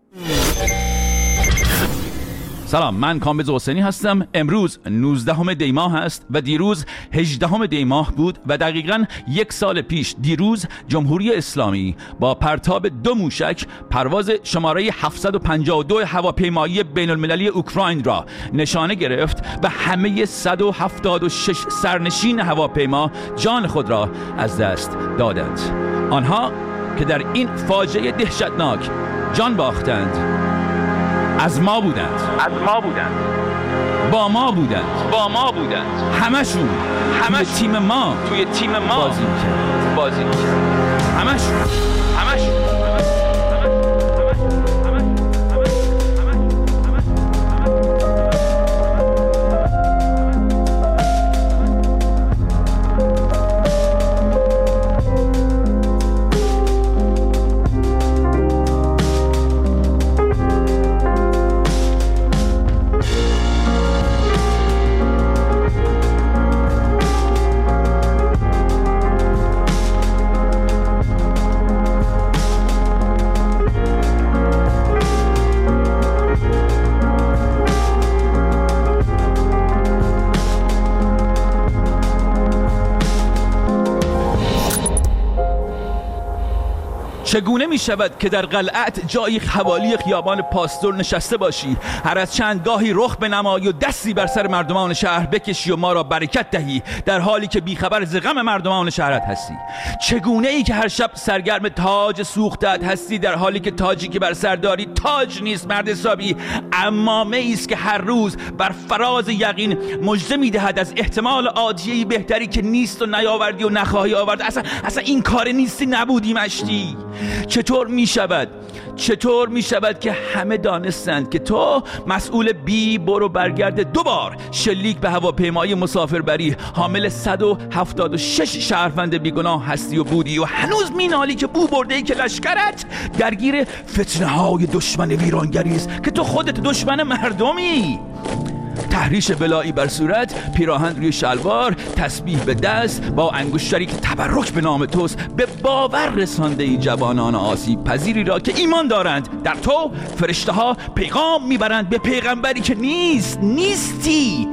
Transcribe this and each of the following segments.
سلام، من کامبیز حسینی هستم. امروز 19 دی ماه هست و دیروز 18 دی ماه بود و دقیقاً یک سال پیش دیروز جمهوری اسلامی با پرتاب 2 موشک پرواز شماره 752 هواپیمایی بین المللی اوکراین را نشانه گرفت و همه 176 سرنشین هواپیما جان خود را از دست دادند. آنها که در این فاجعه دهشتناک جان باختند از ما بودند، با ما بودند، همشون توی تیم ما بازی کرد. همشون چگونه می شود که در قلعت جایی حوالی خیابان پاستور نشسته باشی، هر از چند گاهی رخ بنمایی و دستی بر سر مردمان شهر بکشی و ما را برکت دهی، در حالی که بیخبر ز غم مردمان شهرت هستی؟ چگونه ای که هر شب سرگرم تاج سوختت هستی، در حالی که تاجی که بر سر داری تاج نیست مرد حسابی، عمامه ایست که هر روز بر فراز یقین مژده میدهد از احتمال عادیه‌ای بهتری که نیست و نیاوردی و نخواهی آورد. اصلا این کار نیستی، نبودی مشتی. چطور می شود که همه دانستند که تو مسئول بی برو برگرد 2 بار شلیک به هواپیمای مسافربری حامل 176 شهروند بیگناه هستی و بودی و هنوز مینالی که بو برده ای که لشکرت درگیر فتنه های دشمن ویرانگری است که تو خودت دشمن مردمی؟ تحریش بلایی بر صورت، پیراهن روی شلوار، تسبیح به دست، با انگشتری که تبرک به نام توست، به باور رسانده ای جوانان آسیب پذیری را که ایمان دارند در تو فرشته ها پیغام میبرند به پیغمبری که نیستی.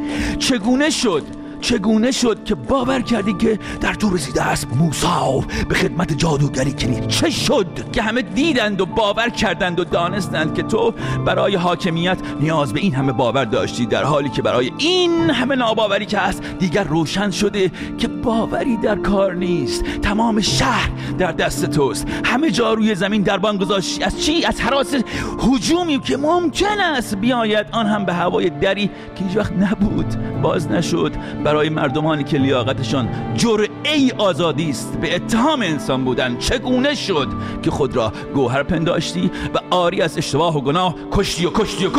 چگونه شد که باور کردی که در تو رسیده است موسی به خدمت جادوگری کنی؟ چه شد که همه دیدند و باور کردند و دانستند که تو برای حاکمیت نیاز به این همه باور داشتی، در حالی که برای این همه ناباوری که هست دیگر روشن شده که باوری در کار نیست. تمام شهر در دست توست، همه جا روی زمین دربان گذاشتی. از چی؟ از هراس هجومی که ممکن است بیاید، آن هم به هوای دری که هیچ وقت نبود، باز نشد، برای مردمانی که لیاقتشان جرعه‌ای آزادی است به اتهام انسان بودن. چگونه شد که خود را گوهر پنداشتی و آری از اشتباه و گناه کشتی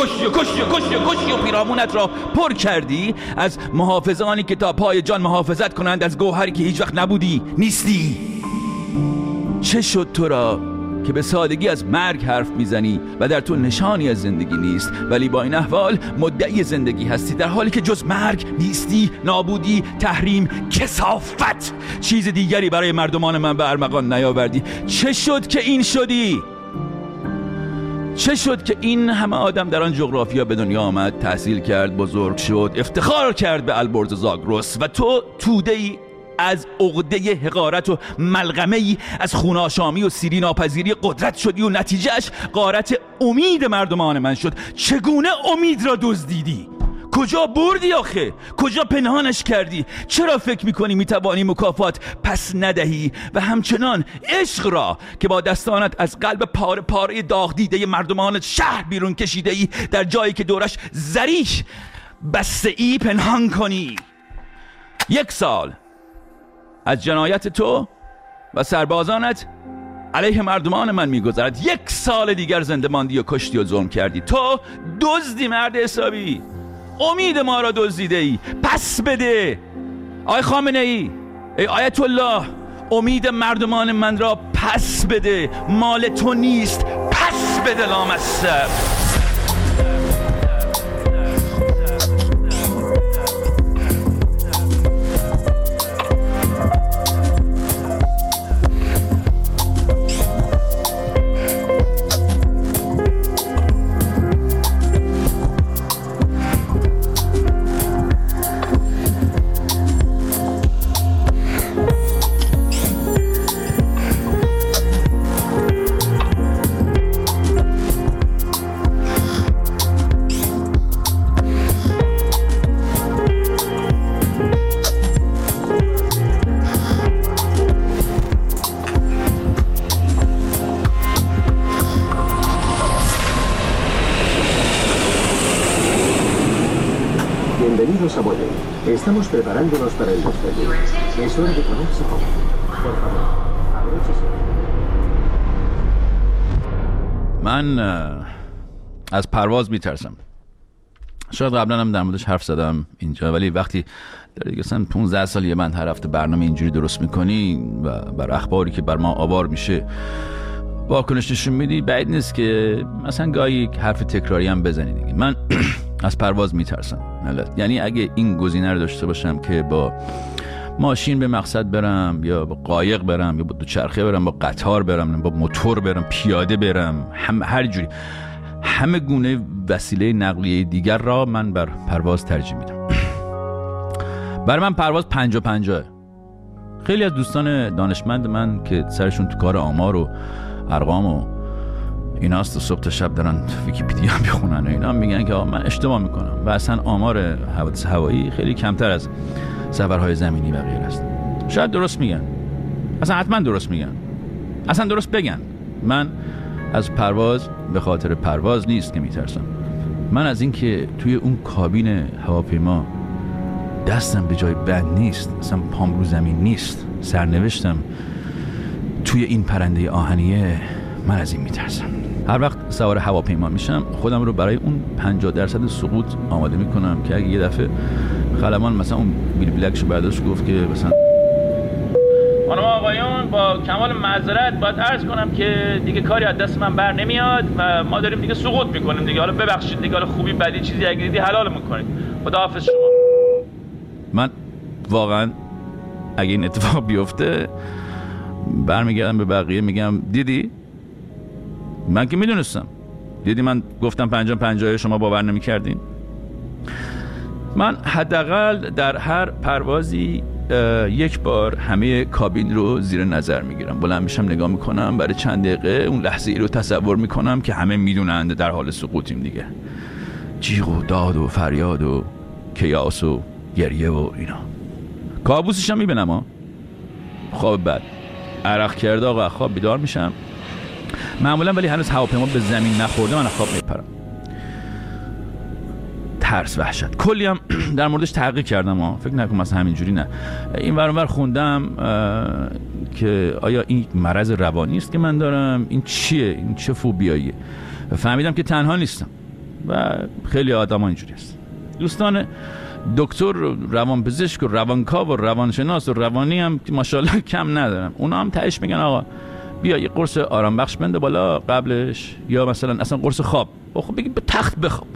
و پیرامونت را پر کردی از محافظانی که تا پای جان محافظت کنند از گوهری که هیچ وقت نبودی، نیستی؟ چه شد تو را که به سادگی از مرگ حرف میزنی و در تو نشانی از زندگی نیست، ولی با این احوال مدعی زندگی هستی، در حالی که جز مرگ نیستی، نابودی، تحریم، کثافت چیز دیگری برای مردمان من به ارمغان نیاوردی؟ چه شد که این شدی؟ چه شد که این همه آدم در آن جغرافیا به دنیا آمد، تحصیل کرد، بزرگ شد، افتخار کرد به البرز زاگرس و تو توده‌ای از عقده حقارت و ملغمه‌ای از خوناشامی و سیری ناپذیری قدرت شدی و نتیجهش غارت امید مردمان من شد. چگونه امید را دزدیدی؟ کجا بردی آخه؟ کجا پنهانش کردی؟ چرا فکر میکنی میتوانی مکافات پس ندهی و همچنان عشق را که با دستانت از قلب پاره پاره داغ دیده مردمان شهر بیرون کشیده ای در جایی که دورش زریح بسته ای پنهان کنی؟ 1 سال از جنایت تو و سربازانت علیه مردمان من میگذرد. 1 سال دیگر زنده ماندی و کشتی و ظلم کردی. تو دزدی مرد حسابی، امید ما را دزدیده ای. پس بده آی خامنه ای، ای آیت الله، امید مردمان من را پس بده. مال تو نیست، پس بده لامصب. Bienvenidos a Boeing. Estamos preparándonos para el despegue. Es hora de ponerse cómodo. Por favor, abróchese. من از پرواز میترسم. شاید قبلا هم در موردش حرف زدم اینجا، ولی وقتی در دیگه 15 سال یه من هر هفته برنامه اینجوری درست میکنی و بر اخباری که بر ما آوار میشه واکنش نشون میدی، بعید نیست که مثلا گاهی یک حرف تکراری هم بزنی دیگه. من از پرواز میترسم. یعنی اگه این گزینه رو داشته باشم که با ماشین به مقصد برم یا با قایق برم یا با دوچرخه برم، با قطار برم، با موتور برم، پیاده برم، هر جوری، همه گونه وسیله نقلیه دیگر را من بر پرواز ترجیح میدم. برای من پرواز 50-50. خیلی از دوستان دانشمند من که سرشون تو کار آمار و ارقام و ایناست و صبح تا شب دارن ویکی‌پدیا بخونن و اینا، میگن که من اشتباه میکنم و اصلا آمار حوادث هوایی خیلی کمتر از سفرهای زمینی و غیر است. شاید درست میگن، اصلا حتما درست میگن، اصلا درست بگن. من از پرواز به خاطر پرواز نیست که میترسم، من از این که توی اون کابین هواپیما دستم به جای بند نیست، اصلا پام رو زمین نیست، سرنوشتم توی این پرنده آهنیه، من از این میترسم. هر وقت سوار هواپیما میشم خودم رو برای اون 50% سقوط آماده میکنم که اگه یه دفعه خلبان مثلا اون بیل بلکشو برداشت گفت که مثلا خانم آقایون با کمال معذرت باید عرض کنم که دیگه کاری از دست من بر نمیاد و ما داریم دیگه سقوط میکنیم دیگه، حالا ببخشید دیگه، حالا خوبی بدی چیزی اگه دیدی حلال میکنید، خداحافظ شما. من واقعا اگه این اتفاق بیفته برمیگردم به بقیه میگم دیدی من که میدونستم، دیدی من گفتم 50-50 شما باور نمیکردین. من حداقل در هر پروازی یک بار همه کابین رو زیر نظر میگیرم، بلند میشم نگاه میکنم، برای چند دقیقه اون لحظه ای رو تصور میکنم که همه میدونند در حال سقوطیم دیگه، جیغ و داد و فریاد و کیاس و گریه و اینا. کابوسش هم میبینم ها، خواب بد، عرق کرده آقا، خواب بیدار میشم معمولا، ولی هنوز هواپیما به زمین نخورده من خواب میپرم. ترس، وحشت، کلی هم در موردش تحقیق کردم ها، فکر نکنم مثلا همینجوری نه، این ور اون ور خوندم که آیا این مرض روانی است که من دارم، این چیه، این چه فوبیاییه. فهمیدم که تنها نیستم و خیلی آدما اینجوری است. دوستان دکتر، روانپزشک و روانکاو و روانشناس و روانی هم ماشاءالله کم ندارم، اونا هم تهش میگن آقا بیا یه قرص آرام بخش بنده بالا قبلش، یا مثلا اصلا قرص خواب، خب بگی به تخت بخواب.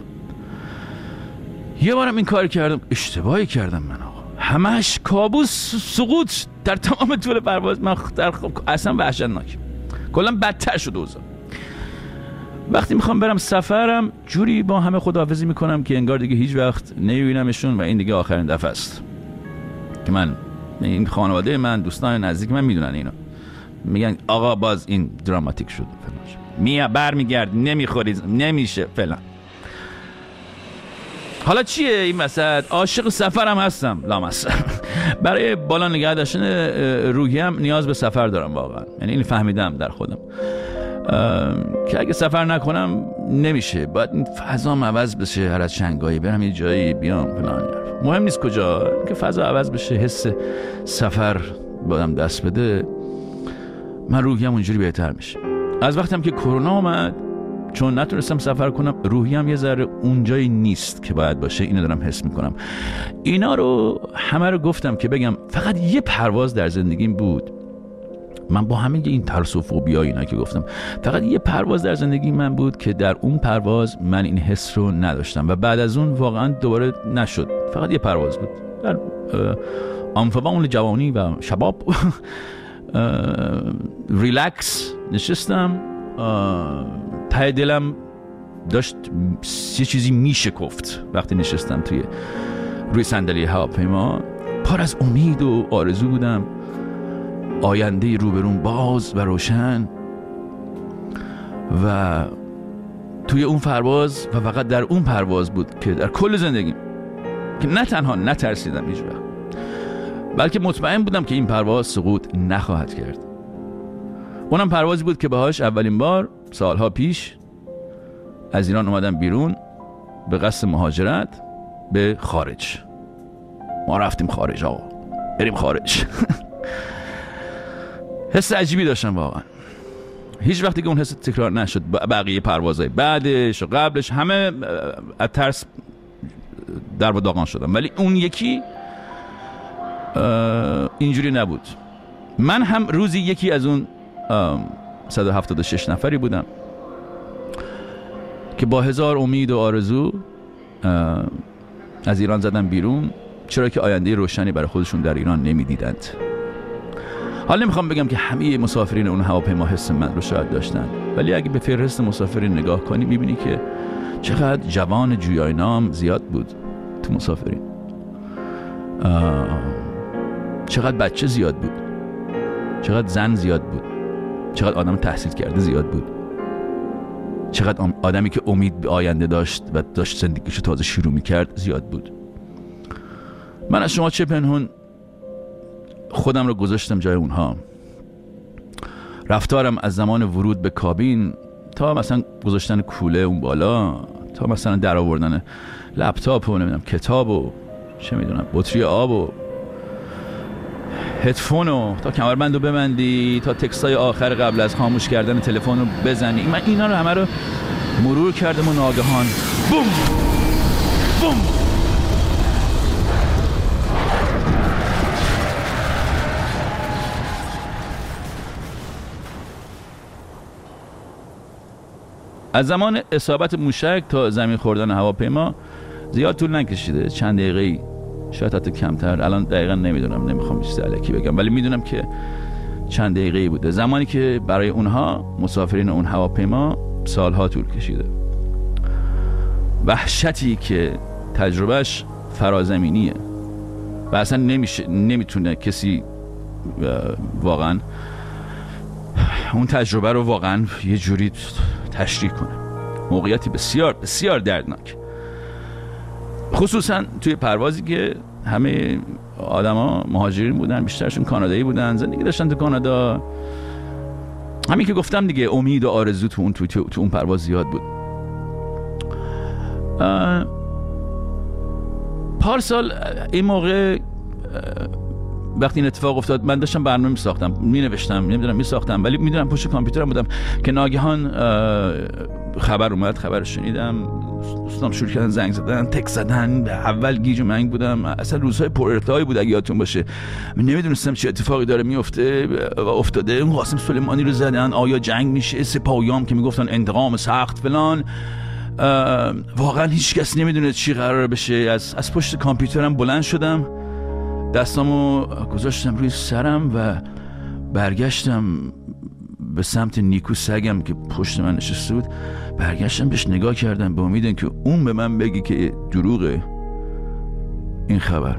یه بارم این کار کردم، اشتباهی کردم من آقا، همش کابوس، سقوط در تمام طول پرواز. من اصلا وحشتناک، کلا بدتر شد اوضاع. وقتی میخوام برم سفرم جوری با همه خداحافظی میکنم که انگار دیگه هیچ وقت نمیبینمشون و این دیگه آخرین دفعه است که من، این خانواده من، دوستان نزدیک من میدونن اینا، میگن آقا باز این دراماتیک شد فلان، برمیگرد نمیخوری نمیشه فلان. حالا چیه این وسط؟ عاشق سفرم هستم لامصب. برای بالا نگه داشتن روحیم نیاز به سفر دارم واقعا، یعنی این فهمیدم در خودم که اگه سفر نکنم نمیشه، باید این فضام عوض بشه، هر از شنگایی برم یه جایی بیام فلان، مهم نیست کجا، که فضا عوض بشه، حس سفر بادم دست بده، من روحیم اونجوری بهتر میشه. از وقتم که کرونا اومد، چون نتونستم سفر کنم، روحیم یه ذره اونجایی نیست که باید باشه، اینو دارم حس میکنم. اینا رو همه رو گفتم که بگم فقط یه پرواز در زندگیم بود، من با همه این ترس و فوبیا اینا که گفتم، فقط یه پرواز در زندگی من بود که در اون پرواز من این حس رو نداشتم و بعد از اون واقعا دوباره نشد. فقط یه پرواز بود در آنفوان جوانی و شباب ریلکس نشستم، ته دلم داشت یه چیزی میشکفت وقتی نشستم روی صندلی هواپیما، پر از امید و آرزو بودم، آینده روبرون باز و روشن، و توی اون پرواز و فقط در اون پرواز بود که در کل زندگیم که نه تنها نترسیدم هیچ وقت، بلکه مطمئن بودم که این پرواز سقوط نخواهد کرد. اونم پروازی بود که باهاش اولین بار سالها پیش از ایران اومدم بیرون به قصد مهاجرت به خارج. ما رفتیم خارج آقا، بریم خارج. حس عجیبی داشتم واقعا. هیچ وقتی که اون حس تکرار نشد. بقیه پروازهای بعدش و قبلش همه از ترس در و داغان شدم، ولی اون یکی اینجوری نبود. من هم روزی یکی از اون 176 نفری بودم که با هزار امید و آرزو از ایران زدن بیرون، چرا که آینده روشنی برای خودشون در ایران نمیدیدند. حالا نمیخوام بگم که همه مسافرین اون هواپیما حس من رو شاید داشتن، ولی اگه به فهرست مسافرین نگاه کنی میبینی که چقدر جوان جویای نام زیاد بود تو مسافرین، چقدر بچه زیاد بود، چقدر زن زیاد بود، چقدر آدم تحصیل کرده زیاد بود، چقدر آدمی که امید به آینده داشت و داشت زندگیشو تازه شروع میکرد زیاد بود. من از شما چه پنهون خودم رو گذاشتم جای اونها. رفتارم از زمان ورود به کابین تا مثلا گذاشتن کوله اون بالا، تا مثلا در آوردن لپتاپ و نمیدونم کتاب و چه میدونم بطری آب و هدفون و تا کمربند رو ببندی، تا تکستای آخر قبل از خاموش کردن تلفن رو بزنی، من اینا رو همه رو مرور کردم و ناگهان بوم بوم از زمان اصابت موشک تا زمین خوردن هواپیما زیاد طول نکشیده، چند دقیقه‌ای، شاید حتی کمتر. الان دقیقا نمیدونم، نمیخوام چیز الکی بگم، ولی میدونم که چند دقیقه‌ای بوده، زمانی که برای اونها مسافرین اون هواپیما سالها طول کشیده. وحشتی که تجربهش فرازمینیه و اصلا نمیتونه کسی واقعا اون تجربه رو واقعا یه جوری تشریح کنه. موقعیتی بسیار بسیار دردناک، خصوصا توی پروازی که همه آدما مهاجرین بودن، بیشترشون کانادایی بودن، زندگی داشتن تو کانادا. همین که گفتم دیگه، امید و آرزو تو اون پرواز زیاد بود. پارسال این موقع وقتی این اتفاق افتاد، من داشتم برنامه میساختم، میساختم، ولی میدونم پشت کامپیوترم بودم که ناگهان خبر اومد. خبر شنیدم، دوستام شروع کردن زنگ زدن، تک زدن. اول گیج و منگ بودم، اصلا روزهای پر ارتباطی بود اگه یادتون باشه. نمیدونستم چه اتفاقی داره میفته و افتاده. اون قاسم سلیمانی رو زدن، آیا جنگ میشه؟ سپاهیام که میگفتن انتقام سخت فلان. واقعا هیچ کس نمیدونه چی قرار بشه. از پشت کامپیوترم بلند شدم، دستامو گذاشتم روی سرم و برگشتم به سمت نیکو سگم که پشت من نشسته بود. برگشتم بهش نگاه کردم به امید که اون به من بگی که دروغه این خبر.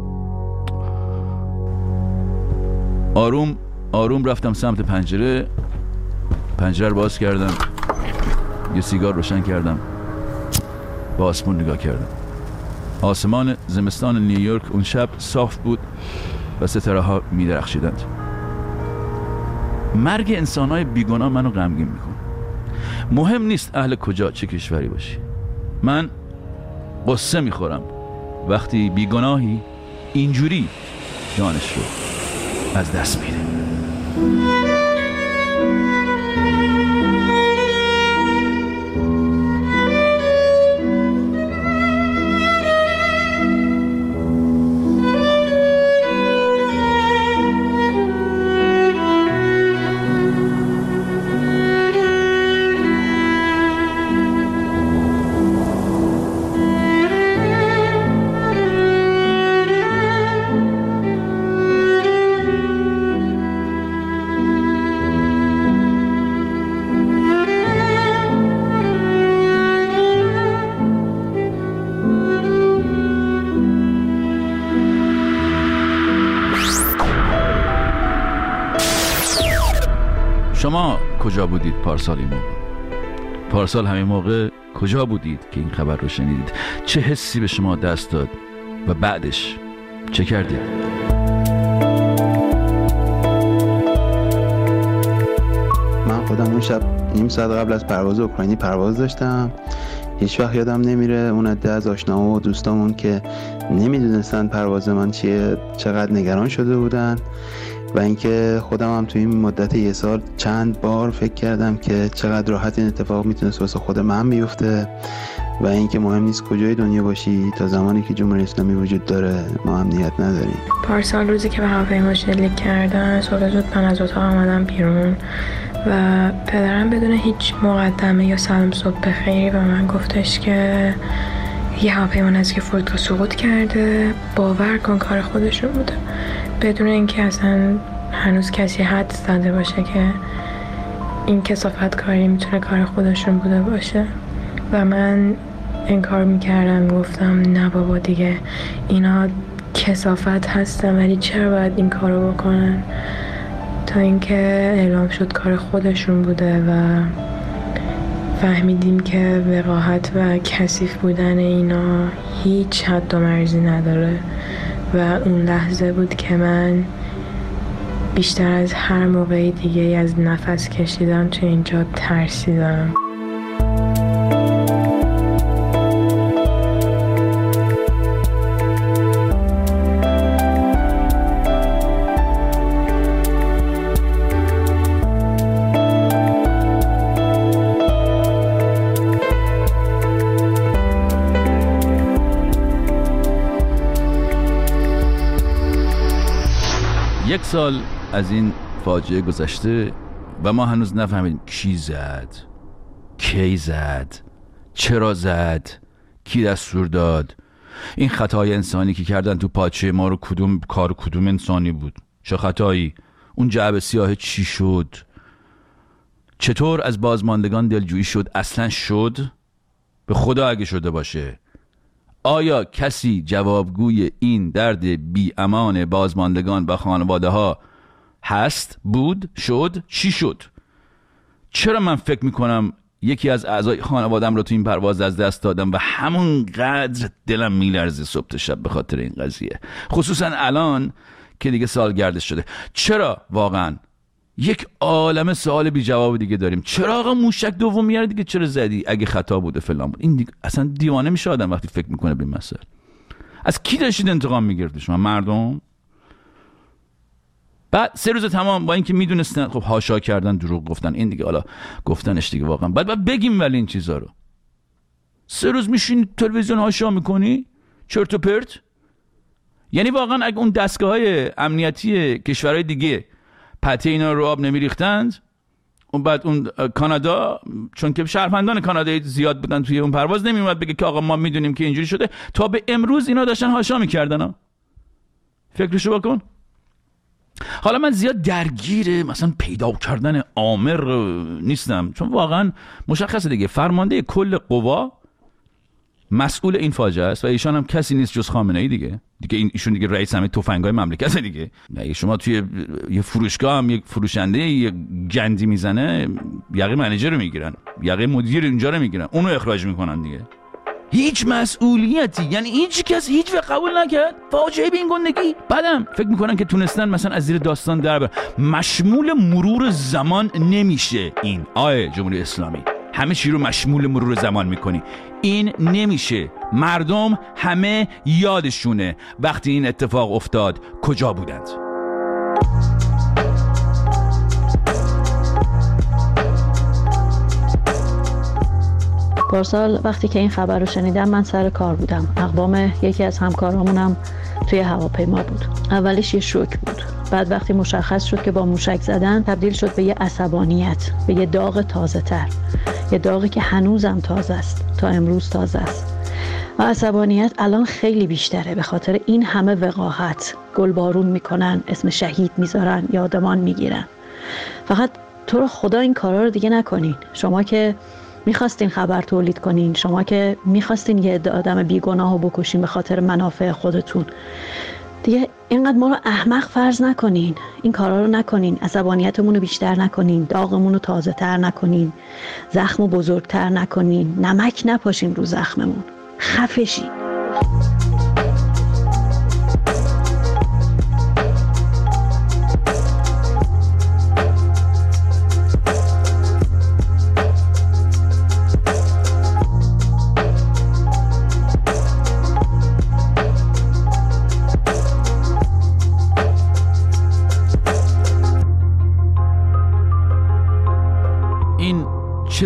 آروم رفتم سمت پنجره رو باز کردم، یه سیگار روشن کردم، به آسمون نگاه کردم. آسمان زمستان نیویورک اون شب صاف بود و ستاره ها می درخشیدند. مرگ انسان‌های بیگناه منو غمگین میکنه. مهم نیست اهل کجا چه کشوری باشی. من قصه میخورم وقتی بیگناهی اینجوری جانش رو از دست میده. شما کجا بودید پارسال این موقع؟ پارسال همین موقع کجا بودید که این خبر رو شنیدید؟ چه حسی به شما دست داد و بعدش چه کردید؟ من خودم اون شب نیم ساعت قبل از پرواز اوکراینی پرواز داشتم هیچ وقت یادم نمیره اون عده از آشناها و دوستامون که نمیدونستن پرواز من چیه چقدر نگران شده بودن و اینکه خودم هم توی این مدت یه سال چند بار فکر کردم که چقدر راحت این اتفاق میتونست واسه خود من بیفته و اینکه مهم نیست کجای دنیا باشی تا زمانی که جمهوری اسلامی وجود داره ما امنیت نداریم. پارسال روزی که به هواپیما شلیک کردن صبح زود من از اتاق آمدم بیرون و پدرم بدون هیچ مقدمه یا سلام صبح بخیر به من گفتش که یه هواپیما نزدیک فرودگاه سقوط کرده، باور کن کار خودشون بوده، بدون اینکه اصلا هنوز کسی حد زده باشه که این کثافت کاری میتونه کار خودشون بوده باشه. و من انکار میکردم، گفتم نه بابا دیگه اینا کثافت هستن ولی چرا باید این کارو بکنن، تا اینکه اعلام شد کار خودشون بوده و فهمیدیم که وقاحت و کثیف بودن اینا هیچ حد و مرزی نداره و اون لحظه بود که من بیشتر از هر موقع دیگه از نفس کشیدم تو اینجا ترسیدم. یک سال از این فاجعه گذشته و ما هنوز نفهمیدیم کی زد، کی زد، چرا زد، کی دستور داد. این خطای انسانی که کردن تو پاچه ما رو کدوم انسانی بود؟ چه خطایی؟ اون جعبه سیاه چی شد؟ چطور از بازماندگان دلجویی شد؟ اصلا شد؟ به خدا اگه شده باشه آیا کسی جوابگوی این درد بی امان بازماندگان و خانواده ها هست؟ بود؟ شد؟ چی شد؟ چرا من فکر میکنم یکی از اعضای خانوادم رو تو این پرواز از دست دادم و همونقدر دلم میلرزه صبح تا شب به خاطر این قضیه، خصوصا الان که دیگه سالگردش شده. چرا واقعا یک عالمه سوال بی جواب دیگه داریم. چرا آقا موشک دوم میاره دیگه چرا زدی؟ اگه خطا بوده فلان بود. این دیگه اصلا دیوانه میشه آدم وقتی فکر میکنه به این مسئله. از کی داشتید انتقام میگرفتید شما؟ مردم؟ بعد 3 روز تمام با اینکه میدونستن خب هاشا کردن، دروغ گفتن، این دیگه حالا گفتنش دیگه واقعا بعد بگیم، ولی این چیزا رو 3 روز میشین تلویزیون هاشا میکنی چرت و پرت. یعنی واقعا اگه اون دستگاه‌های امنیتی کشورهای دیگه پته اینا رو آب نمیریختند، اون بعد اون کانادا، چون که شهروندان کانادایی زیاد بودن توی اون پرواز، نمیومد بگه که آقا ما میدونیم که اینجوری شده. تا به امروز اینا داشتن هاشا میکردن ها. فکرشو بکن. حالا من زیاد درگیر مثلا پیدا کردن آمر نیستم، چون واقعا مشخصه دیگه فرمانده کل قوا مسئول این فاجعه است و ایشان هم کسی نیست جز خامنه‌ای دیگه ایشون دیگه رئیس همه تفنگ‌های مملکت دیگه. اگه شما توی یه فروشگاه هم یک فروشنده یه گندی میزنه، یقه منیجر رو میگیرن، یقه مدیر اینجا رو میگیرن، اونو اخراج میکنن دیگه. هیچ مسئولیتی، یعنی هیچ کس هیچ وقت قبول نکرد فاجعه به این گندگی. بعدم فکر میکنن که تونستن مثلا از زیر داستان در برن. مشمول مرور زمان نمیشه این جمهوری اسلامی. همه چی رو مشمول مرور زمان میکنی، این نمیشه. مردم همه یادشونه وقتی این اتفاق افتاد کجا بودند. پارسال وقتی که این خبر رو شنیدم من سر کار بودم. اقوام یکی از همکارامونم توی هواپیما بود. اولش یه شوک بود، بعد وقتی مشخص شد که با موشک زدن تبدیل شد به یه عصبانیت، به یه داغ تازه تر، یه داغی که هنوزم تازه است، تا امروز تازه است. و عصبانیت الان خیلی بیشتره به خاطر این همه وقاحت. گلبارون میکنن، اسم شهید میذارن، یادمان میگیرن. فقط تو رو خدا این کارا رو دیگه نکنین. شما که میخواستین خبر تولید کنین، شما که میخواستین یه عده آدم بیگناه رو بکشین به خاطر منافع خودتون، دیگه اینقدر ما رو احمق فرض نکنین. این کارا رو نکنین، عصبانیتمون رو بیشتر نکنین، داغمون رو تازه تر نکنین، زخم رو بزرگتر نکنین، نمک نپاشین رو زخممون، خفه شین.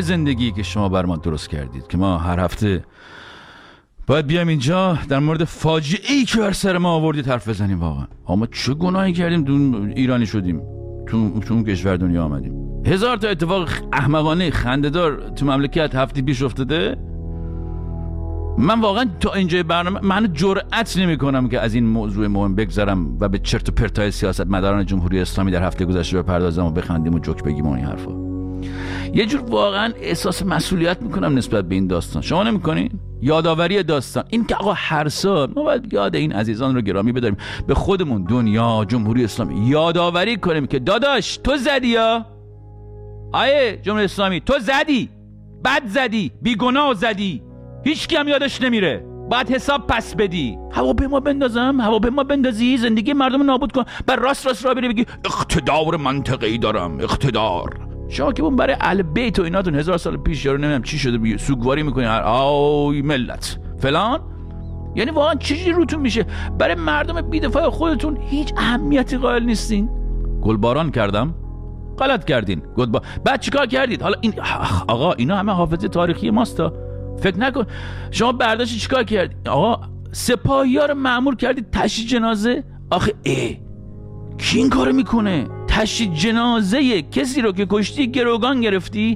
زندگی که شما بر ما درست کردید که ما هر هفته باید بیام اینجا در مورد فاجعه‌ای که بر سر ما آوردید حرف بزنیم. واقعا اما چه گناهی کردیم تو ایرانی شدیم، تو اون کشور دنیا آمدیم؟ 1000 تا اتفاق احمقانه خنده‌دار تو مملکت هفته پیش افتاده. من واقعا تا اینجای برنامه من جرئت نمی‌کنم که از این موضوع مهم بگذرم و به چرت و پرتای سیاست مداران جمهوری اسلامی در هفته گذشته بپردازم و بخندیم و جوک بگیم و این حرفا. یه جور واقعا احساس مسئولیت میکنم نسبت به این داستان. شما نمیکنین؟ یادآوری داستان این که آقا هر سال ما باید یاد این عزیزان رو گرامی بداریم، به خودمون، دنیا، جمهوری اسلامی یادآوری کنیم که داداش تو زدی، یا آیه جمهوری اسلامی تو زدی، بد زدی، بیگناه زدی، هیچ کی هم یادش نمیره، باید حساب پس بدی. هواپیما بندازی، زندگی مردم نابود کن، بر راست را بری بگی اقتدار منطقه‌ای دارم، اقتدار. شما که برای اهل بیت و ایناتون 1000 سال پیش یارو نمیدونم چی شده سوگواری میکنین، آی ملت فلان. یعنی واقعا چیزی روتون میشه؟ برای مردم بی‌دفاع خودتون هیچ اهمیتی قائل نیستین. گلباران کردم، غلط کردین. بعد چیکار کردید؟ حالا این آقا اینا همه حافظه تاریخی ماستا. فکر نکن شما برداشت چیکار کردید؟ آقا سپاهی‌ها رو مأمور کردید تشییع جنازه. آخه کی این کارو میکنه؟ تشییع جنازه کسی رو که کشتی گروگان گرفتی،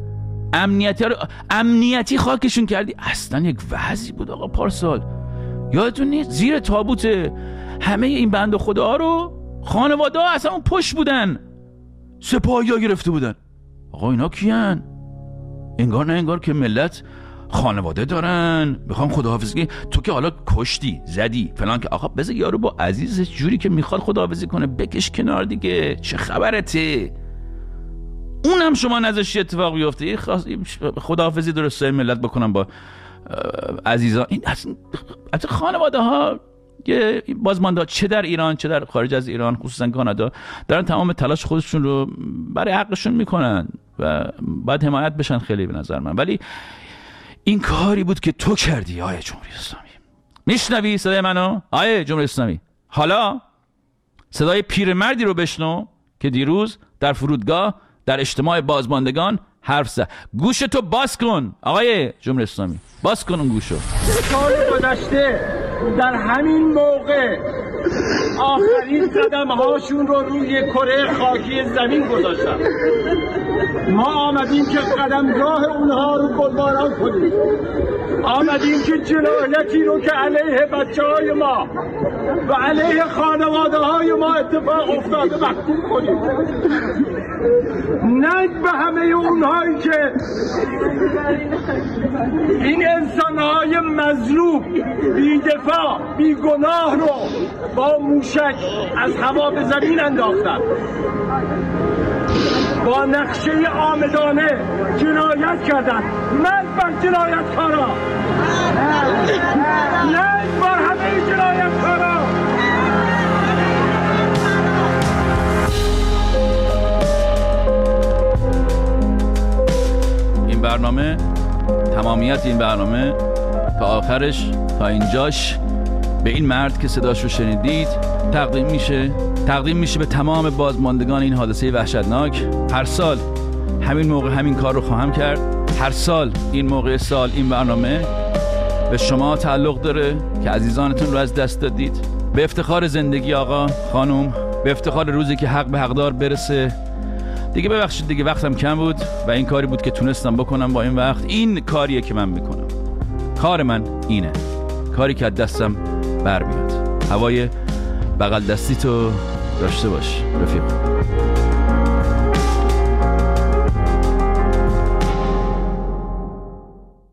امنیتی خاکشون کردی. اصلا یک وضعی بود آقا پارسال، یادتون نیست؟ زیر تابوت همه این بنده خدا رو خانواده ها اصلا اون پشت بودن، سپاهی ها گرفته بودن. آقا اینا کیان؟ انگار نه انگار که ملت خانواده دارن میخوام خداحافظی. تو که حالا کشتی زدی فلان که آقا بذار یارو با عزیزش جوری که میخواد خداحافظی کنه بکش کنار دیگه، چه خبرته؟ اونم شما نذاشتی اتفاق بیفته. خداحافظی درسته ملت بکنم با عزیزان. این از خانواده ها که بازمانده چه در ایران چه در خارج از ایران، خصوصا کانادا، دارن تمام تلاش خودشون رو برای حقشون میکنن و باید حمایت بشن خیلی به نظر من. ولی این کاری بود که تو کردی آیه جمهوری اسلامی. میشنوی صدای منو آیه جمهوری اسلامی؟ حالا صدای پیرمردی رو بشنو که دیروز در فرودگاه در اجتماع بازماندگان حرف زد. گوشتو باز کن آقای جمهوری اسلامی، باز کن اون گوشو. سال گذشته در همین موقع آخرین قدم هاشون رو روی کره خاکی زمین گذاشتن. ما آمدیم که قدمگاه اونها رو گلباران کنیم، آمدیم که جنایتی رو که علیه بچه‌های ما و علیه خانواده های ما اتفاق افتاده محکوم کنیم. نه به همه اونهایی که این انسانهای مظلوم بی‌دفاع بیگناه رو با موشک از هوا به زمین انداختن، با نقشه عامدانه جنایت کردن. مرگ بر جنایتکارا، مرگ بر همه جنایتکارا. این برنامه، تمامیت این برنامه تا آخرش، تا اینجاش به این مرد که صداش رو شنیدید تقدیم میشه به تمام بازماندگان این حادثه وحشتناک. هر سال همین موقع همین کار رو خواهم کرد. هر سال این موقع سال این برنامه به شما تعلق داره که عزیزانتون رو از دست دادید. به افتخار زندگی آقا خانم، به افتخار روزی که حق به حقدار برسه. دیگه ببخشید دیگه وقتم کم بود و این کاری بود که تونستم بکنم با این وقت. این کاریه که من میکنم، کار من اینه، کاری که از دستم برمیاد. هوای بغل دستی تو داشته باش رفیق.